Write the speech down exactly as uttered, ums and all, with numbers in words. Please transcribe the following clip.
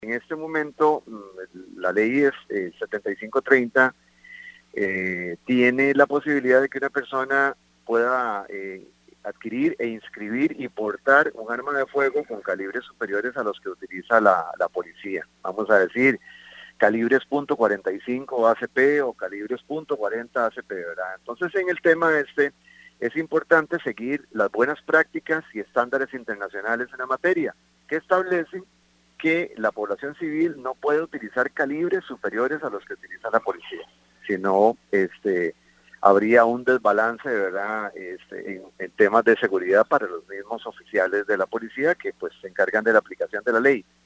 En este momento, la ley es eh, setenta y cinco treinta, eh, tiene la posibilidad de que una persona pueda eh, adquirir e inscribir y portar un arma de fuego con calibres superiores a los que utiliza la, la policía. Vamos a decir, calibres punto cuarenta y cinco A C P o calibres punto cuarenta A C P, ¿verdad? Entonces, en el tema este, es importante seguir las buenas prácticas y estándares internacionales en la materia, que establecen que la población civil no puede utilizar calibres superiores a los que utiliza la policía, sino este, habría un desbalance, ¿verdad?, este, en, en temas de seguridad para los mismos oficiales de la policía que pues se encargan de la aplicación de la ley.